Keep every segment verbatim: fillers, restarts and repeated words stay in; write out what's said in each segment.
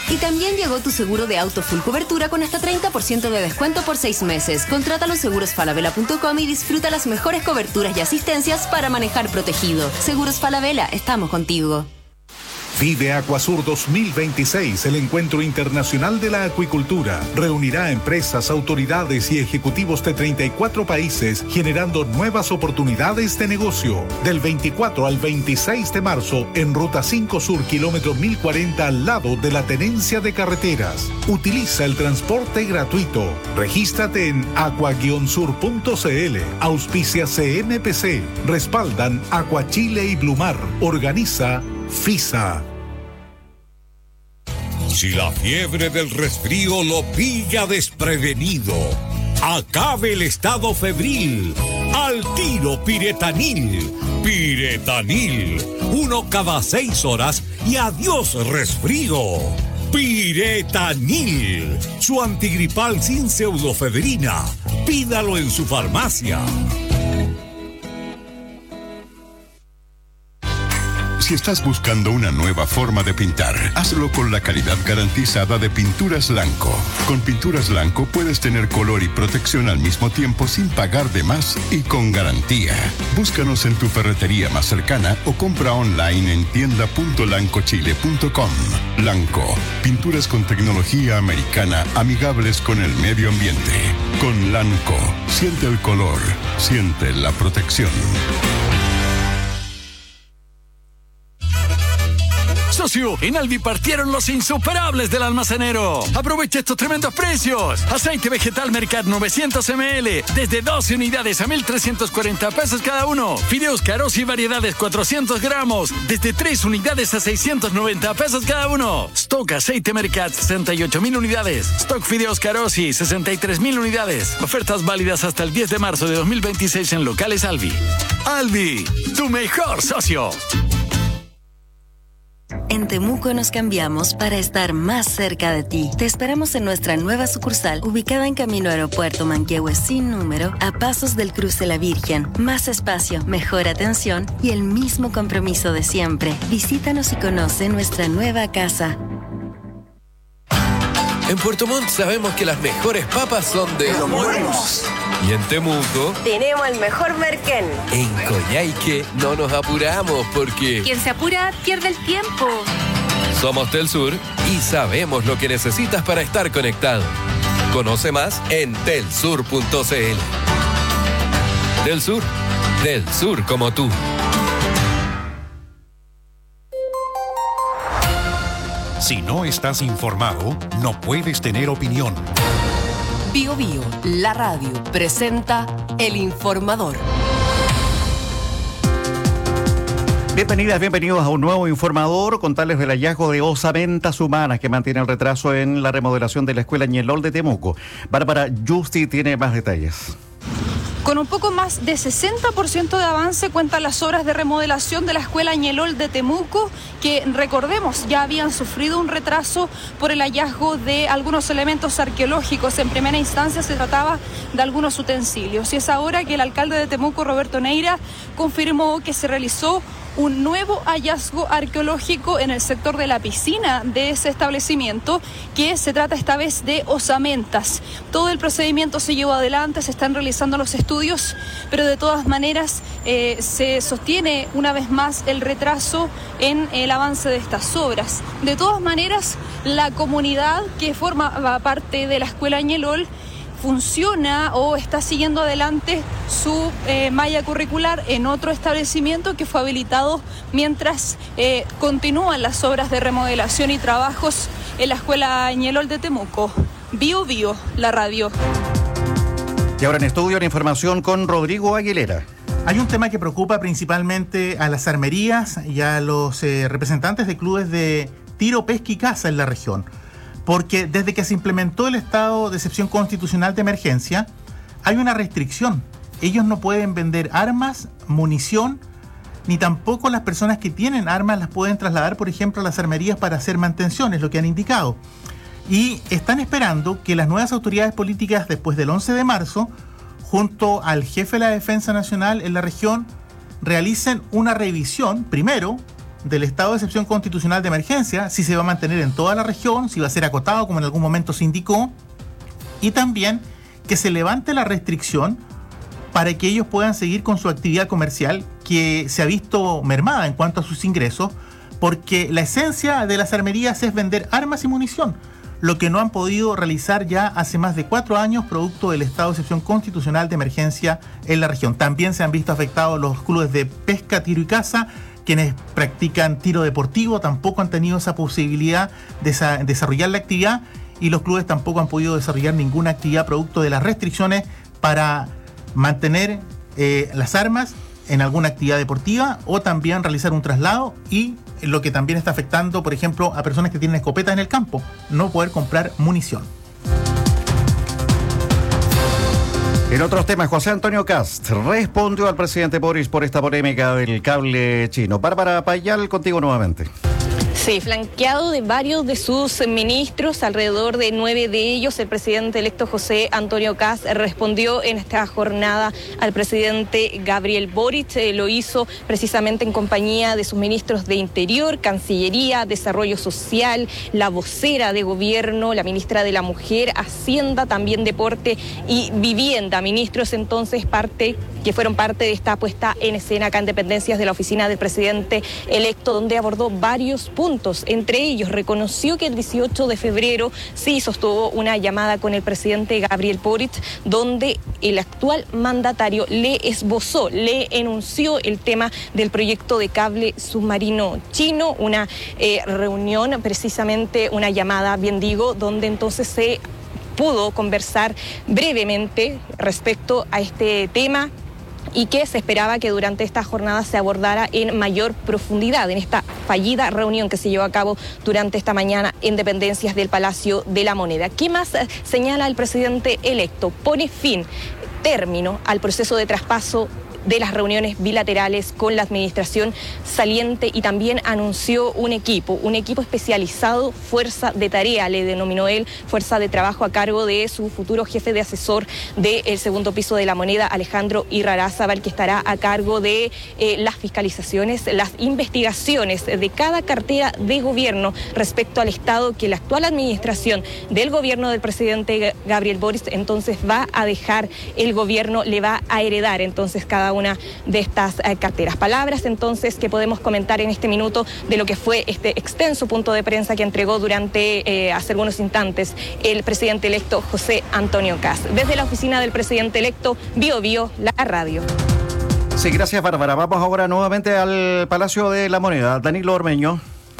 Y también llegó tu seguro de auto full cobertura con hasta treinta por ciento de descuento por seis meses. Contrátalo en seguros falabella punto com y disfruta las mejores coberturas y asistencias para manejar protegido. Seguros Falabella, estamos contigo. Vive Acuasur dos mil veintiséis, el encuentro internacional de la acuicultura. Reunirá a empresas, autoridades y ejecutivos de treinta y cuatro países, generando nuevas oportunidades de negocio. Del veinticuatro al veintiséis de marzo, en Ruta cinco Sur, kilómetro mil cuarenta, al lado de la Tenencia de Carreteras. Utiliza el transporte gratuito. Regístrate en aqua guion sur punto c l. Auspicia C M P C. Respaldan Acuachile y Blumar. Organiza FISA. Si la fiebre del resfrío lo pilla desprevenido, acabe el estado febril. Al tiro Piretanil. Piretanil. Uno cada seis horas y adiós resfrío. Piretanil. Su antigripal sin pseudofebrina. Pídalo en su farmacia. Si estás buscando una nueva forma de pintar, hazlo con la calidad garantizada de Pinturas Lanco. Con Pinturas Lanco puedes tener color y protección al mismo tiempo sin pagar de más y con garantía. Búscanos en tu ferretería más cercana o compra online en tienda punto lancochile punto com. Lanco, pinturas con tecnología americana amigables con el medio ambiente. Con Lanco, siente el color, siente la protección. Socio, en Alvi partieron los insuperables del almacenero. Aprovecha estos tremendos precios. Aceite vegetal Mercat novecientos mililitros desde doce unidades a mil trescientos cuarenta pesos cada uno. Fideos Caros y variedades cuatrocientos gramos desde tres unidades a seiscientos noventa pesos cada uno. Stock aceite Mercat sesenta y ocho mil unidades. Stock Fideos Carosi sesenta y tres mil unidades. Ofertas válidas hasta el diez de marzo de dos mil veintiséis en locales Alvi. Alvi, tu mejor socio. En Temuco nos cambiamos para estar más cerca de ti. Te esperamos en nuestra nueva sucursal, ubicada en Camino Aeropuerto Manquehue sin número, a pasos del Cruce La Virgen. Más espacio, mejor atención y el mismo compromiso de siempre. Visítanos y conoce nuestra nueva casa. En Puerto Montt sabemos que las mejores papas son de Los Buenos. Y en Temuco tenemos el mejor merquén. En Coyhaique no nos apuramos porque quien se apura pierde el tiempo. Somos Telsur y sabemos lo que necesitas para estar conectado. Conoce más en telsur punto c l. Telsur, del sur como tú. Si no estás informado, no puedes tener opinión. Bio Bio, la radio, presenta El Informador. Bienvenidas, bienvenidos a un nuevo Informador. Contarles del hallazgo de osamentas humanas que mantiene el retraso en la remodelación de la Escuela Ñelol de Temuco. Bárbara Justi tiene más detalles. Con un poco más de sesenta por ciento de avance cuentan las obras de remodelación de la Escuela Ñelol de Temuco, que recordemos ya habían sufrido un retraso por el hallazgo de algunos elementos arqueológicos. En primera instancia se trataba de algunos utensilios y es ahora que el alcalde de Temuco, Roberto Neira, confirmó que se realizó un nuevo hallazgo arqueológico en el sector de la piscina de ese establecimiento, que se trata esta vez de osamentas. Todo el procedimiento se llevó adelante, se están realizando los estudios, pero de todas maneras eh, se sostiene una vez más el retraso en el avance de estas obras. De todas maneras, la comunidad que forma parte de la Escuela Ñelol funciona o está siguiendo adelante su eh, malla curricular en otro establecimiento que fue habilitado mientras eh, continúan las obras de remodelación y trabajos en la Escuela Ñelol de Temuco. Bio Bio, la radio. Y ahora en estudio la información con Rodrigo Aguilera. Hay un tema que preocupa principalmente a las armerías y a los eh, representantes de clubes de tiro, pesca y caza en la región. Porque desde que se implementó el estado de excepción constitucional de emergencia, hay una restricción. Ellos no pueden vender armas, munición, ni tampoco las personas que tienen armas las pueden trasladar, por ejemplo, a las armerías para hacer mantención, es lo que han indicado. Y están esperando que las nuevas autoridades políticas, después del once de marzo, junto al jefe de la Defensa Nacional en la región, realicen una revisión, primero, del estado de excepción constitucional de emergencia, si se va a mantener en toda la región, si va a ser acotado como en algún momento se indicó, y también que se levante la restricción para que ellos puedan seguir con su actividad comercial que se ha visto mermada en cuanto a sus ingresos, porque la esencia de las armerías es vender armas y munición, lo que no han podido realizar ya hace más de cuatro años producto del estado de excepción constitucional de emergencia en la región. También se han visto afectados los clubes de pesca, tiro y caza, quienes practican tiro deportivo, tampoco han tenido esa posibilidad de esa, desarrollar la actividad, y los clubes tampoco han podido desarrollar ninguna actividad producto de las restricciones para mantener eh, las armas en alguna actividad deportiva o también realizar un traslado, y lo que también está afectando, por ejemplo, a personas que tienen escopetas en el campo, no poder comprar munición. En otros temas, José Antonio Kast respondió al presidente Boric por esta polémica del cable chino. Bárbara Payal, contigo nuevamente. Sí, flanqueado de varios de sus ministros, alrededor de nueve de ellos, el presidente electo José Antonio Kast respondió en esta jornada al presidente Gabriel Boric. Eh, lo hizo precisamente en compañía de sus ministros de Interior, Cancillería, Desarrollo Social, la vocera de Gobierno, la ministra de la Mujer, Hacienda, también Deporte y Vivienda. Ministros entonces parte que fueron parte de esta puesta en escena acá en dependencias de la oficina del presidente electo, donde abordó varios puntos. Entre ellos, reconoció que el dieciocho de febrero sí sostuvo una llamada con el presidente Gabriel Boric, donde el actual mandatario le esbozó, le enunció el tema del proyecto de cable submarino chino, una eh, reunión, precisamente una llamada, bien digo, donde entonces se pudo conversar brevemente respecto a este tema, y que se esperaba que durante esta jornada se abordara en mayor profundidad en esta fallida reunión que se llevó a cabo durante esta mañana en dependencias del Palacio de la Moneda. ¿Qué más señala el presidente electo? Pone fin, término al proceso de traspaso de las reuniones bilaterales con la administración saliente, y también anunció un equipo, un equipo especializado, fuerza de tarea, le denominó él, fuerza de trabajo, a cargo de su futuro jefe de asesor del segundo piso de la Moneda, Alejandro Irrarázaval, que estará a cargo de eh, las fiscalizaciones, las investigaciones de cada cartera de gobierno respecto al estado que la actual administración del gobierno del presidente Gabriel Boric entonces va a dejar el gobierno, le va a heredar entonces cada una de estas eh, carteras. Palabras entonces que podemos comentar en este minuto de lo que fue este extenso punto de prensa que entregó durante eh, hace algunos instantes el presidente electo José Antonio Kast. Desde la oficina del presidente electo, Bio Bio, la radio. Sí, gracias Bárbara. Vamos ahora nuevamente al Palacio de la Moneda. Danilo Ormeño.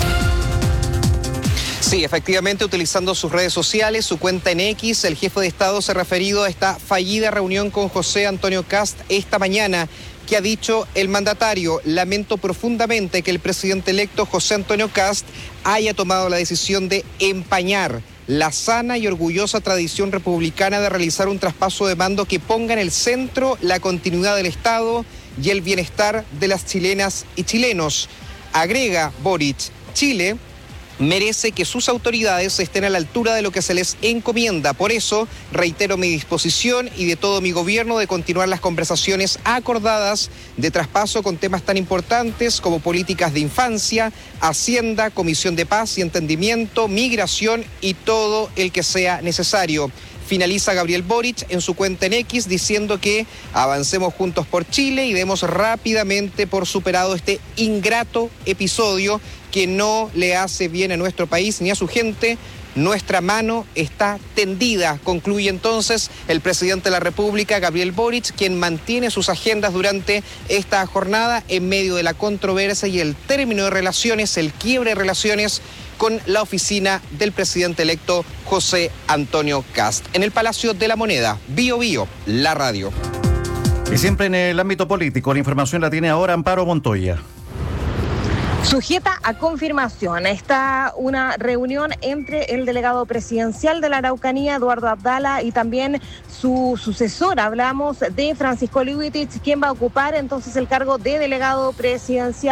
Sí, efectivamente, utilizando sus redes sociales, su cuenta en X, el jefe de Estado se ha referido a esta fallida reunión con José Antonio Kast esta mañana, que ha dicho el mandatario: lamento profundamente que el presidente electo José Antonio Kast haya tomado la decisión de empañar la sana y orgullosa tradición republicana de realizar un traspaso de mando que ponga en el centro la continuidad del Estado y el bienestar de las chilenas y chilenos. Agrega Boric: Chile merece que sus autoridades estén a la altura de lo que se les encomienda. Por eso, reitero mi disposición y de todo mi gobierno de continuar las conversaciones acordadas de traspaso con temas tan importantes como políticas de infancia, Hacienda, Comisión de Paz y Entendimiento, migración y todo el que sea necesario. Finaliza Gabriel Boric en su cuenta en X diciendo que avancemos juntos por Chile y demos rápidamente por superado este ingrato episodio que no le hace bien a nuestro país ni a su gente. Nuestra mano está tendida, concluye entonces el presidente de la República, Gabriel Boric, quien mantiene sus agendas durante esta jornada en medio de la controversia y el término de relaciones, el quiebre de relaciones con la oficina del presidente electo José Antonio Kast. En el Palacio de la Moneda, Bio Bio, la radio. Y siempre en el ámbito político, la información la tiene ahora Amparo Montoya. Sujeta a confirmación, está una reunión entre el delegado presidencial de la Araucanía, Eduardo Abdala, y también su sucesor. Hablamos de Francisco Liuitich, quien va a ocupar entonces el cargo de delegado presidencial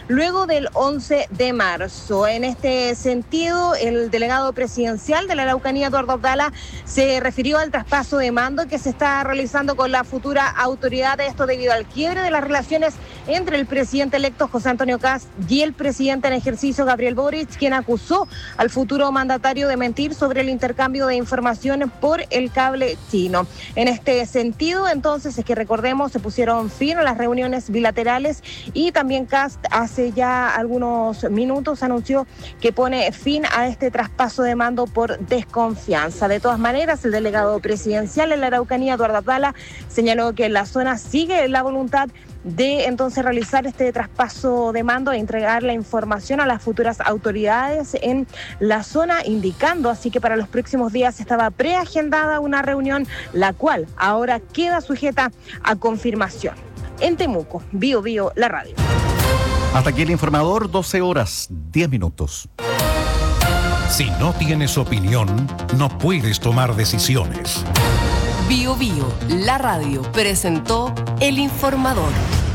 luego del once de marzo. En este sentido, el delegado presidencial de la Araucanía, Eduardo Abdala, se refirió al traspaso de mando que se está realizando con la futura autoridad, esto debido al quiebre de las relaciones entre el presidente electo José Antonio Kast y el presidente en ejercicio Gabriel Boric, quien acusó al futuro mandatario de mentir sobre el intercambio de información por el cable chino. En este sentido, entonces, es que recordemos, se pusieron fin a las reuniones bilaterales y también Kast hace ya algunos minutos anunció que pone fin a este traspaso de mando por desconfianza. De todas maneras, el delegado presidencial en la Araucanía, Eduardo Abdala, señaló que en la zona sigue la voluntad de entonces realizar este traspaso de mando e entregar la información a las futuras autoridades en la zona, indicando así que para los próximos días estaba preagendada una reunión, la cual ahora queda sujeta a confirmación. En Temuco, Bio Bio, la radio. Hasta aquí el informador, doce horas, diez minutos. Si no tienes opinión, no puedes tomar decisiones. Bio Bio, la radio, presentó El Informador.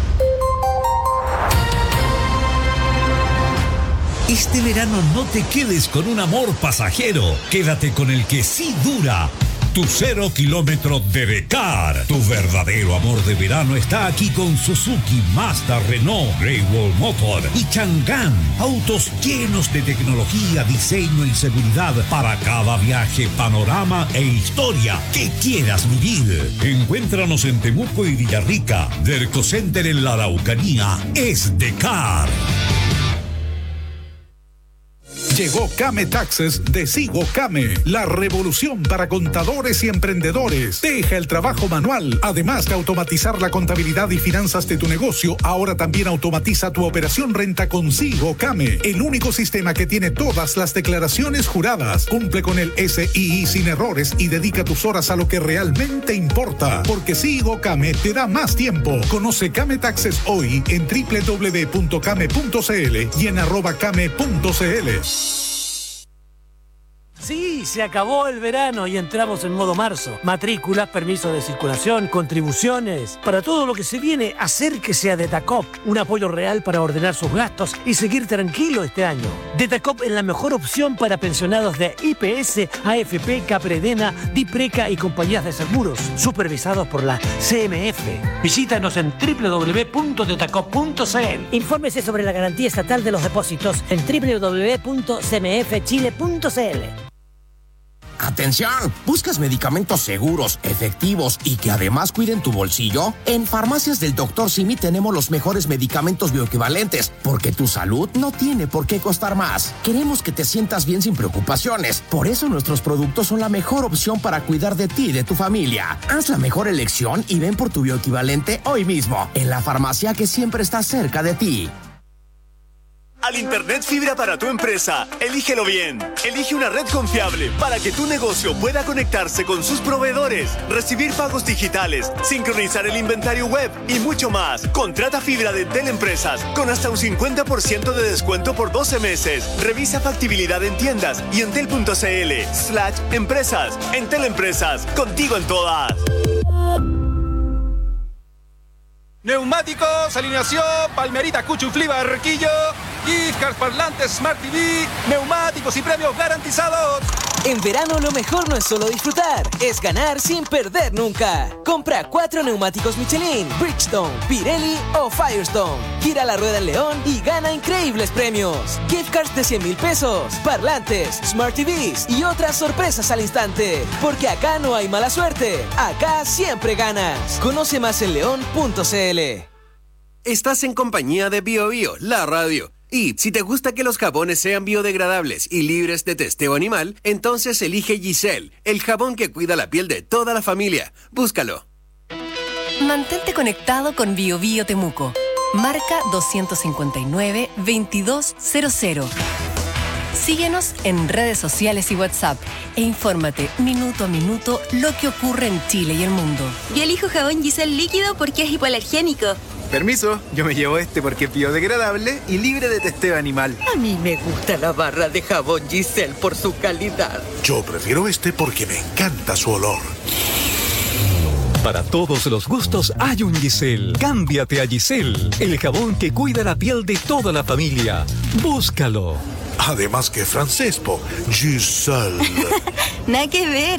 Este verano no te quedes con un amor pasajero. Quédate con el que sí dura. Tu cero kilómetro de Decar. Tu verdadero amor de verano está aquí con Suzuki, Mazda, Renault, Great Wall Motor y Chang'an. Autos llenos de tecnología, diseño y seguridad para cada viaje, panorama e historia que quieras vivir. Encuéntranos en Temuco y Villarrica. Derco Center en la Araucanía es Decar. Llegó Came Taxes de Sigo Came, la revolución para contadores y emprendedores. Deja el trabajo manual. Además de automatizar la contabilidad y finanzas de tu negocio, ahora también automatiza tu operación renta con Sigo Came, el único sistema que tiene todas las declaraciones juradas. Cumple con el S I I sin errores y dedica tus horas a lo que realmente importa, porque Sigo Came te da más tiempo. Conoce Came Taxes hoy en doble u doble u doble u punto came punto c l y en arroba came punto c l. Sí, se acabó el verano y entramos en modo marzo. Matrículas, permisos de circulación, contribuciones. Para todo lo que se viene, acérquese a Detacop. Un apoyo real para ordenar sus gastos y seguir tranquilo este año. Detacop es la mejor opción para pensionados de I P S, A F P, Capredena, Dipreca y compañías de seguros, supervisados por la C M F. Visítanos en doble u doble u doble u punto detacop punto c l. Infórmese sobre la garantía estatal de los depósitos en doble u doble u doble u punto c m f chile punto c l. ¡Atención! ¿Buscas medicamentos seguros, efectivos y que además cuiden tu bolsillo? En Farmacias del doctor Simi tenemos los mejores medicamentos bioequivalentes, porque tu salud no tiene por qué costar más. Queremos que te sientas bien sin preocupaciones. Por eso nuestros productos son la mejor opción para cuidar de ti y de tu familia. Haz la mejor elección y ven por tu bioequivalente hoy mismo, en la farmacia que siempre está cerca de ti. Al Internet fibra para tu empresa, elígelo bien. Elige una red confiable para que tu negocio pueda conectarse con sus proveedores, recibir pagos digitales, sincronizar el inventario web y mucho más. Contrata fibra de Entel Empresas con hasta un cincuenta por ciento de descuento por doce meses. Revisa factibilidad en tiendas y entel punto c l slash empresas. Entel Empresas, contigo en todas. Neumáticos, alineación, Palmerita, Cuchuflí, Barquillo, gift cards, parlantes, Smart T V, neumáticos y premios garantizados. En verano lo mejor no es solo disfrutar, es ganar sin perder nunca. Compra cuatro neumáticos Michelin, Bridgestone, Pirelli o Firestone. Gira la rueda en León y gana increíbles premios. Gift cards de cien mil pesos, parlantes, Smart T Vs y otras sorpresas al instante. Porque acá no hay mala suerte, acá siempre ganas. Conoce más en león punto c l. Estás en compañía de Bio Bio, la radio. Y si te gusta que los jabones sean biodegradables y libres de testeo animal, entonces elige Giselle, el jabón que cuida la piel de toda la familia. Búscalo. Mantente conectado con Bio Bio Temuco. Marca dos cinco nueve, veintidós cero cero. Síguenos en redes sociales y WhatsApp e infórmate minuto a minuto lo que ocurre en Chile y el mundo. Yo elijo jabón Giselle líquido porque es hipoalergénico. Permiso, yo me llevo este porque es biodegradable y libre de testeo animal. A mí me gusta la barra de jabón Giselle por su calidad. Yo prefiero este porque me encanta su olor. Para todos los gustos hay un Giselle. Cámbiate a Giselle, el jabón que cuida la piel de toda la familia. Búscalo. Además que francés, po. Giselle. Nada que ver.